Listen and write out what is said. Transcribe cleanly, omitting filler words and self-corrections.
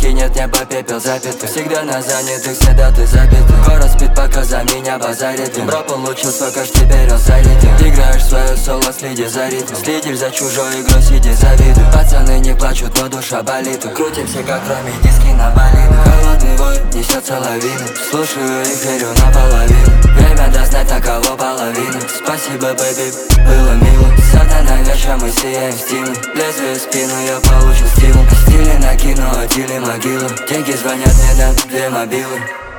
нет неба, пепел запитый. Всегда на занятых, всегда ты забитый. Город спит, пока за меня базарит. Бро получил свой кэш, теперь он залитый. Ты играешь свое соло, следи за ритмом. Следишь за чужой игрой, сиди завидуй. Пацаны не плачут, но душа болит. Крутимся как кроме диски на болидах. Холодный вой несется лавина. Слушаю их, верю наполовину. Время даст знать, на кого половина. Спасибо, бэйби, было мило. Сатана вечер, мы сияем стимул. Лезвие в спину, я получил стимул. Стили накину, отдели могилу. Деньги звонят мне на 2 мобилы.